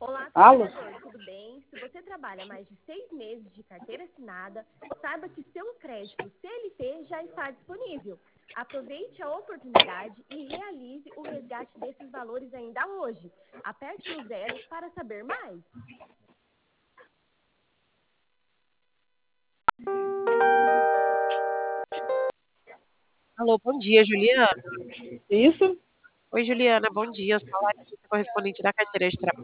Olá, Alô? trabalhador, tudo bem? Se você trabalha mais de 6 meses de carteira assinada, saiba que seu crédito CLT já está disponível. Aproveite a oportunidade e realize o resgate desses valores ainda hoje. Aperte no zero para saber mais. Alô, bom dia, Juliana. Isso? Oi, Juliana, bom dia. Eu sou a Larissa, correspondente da carteira de trabalho.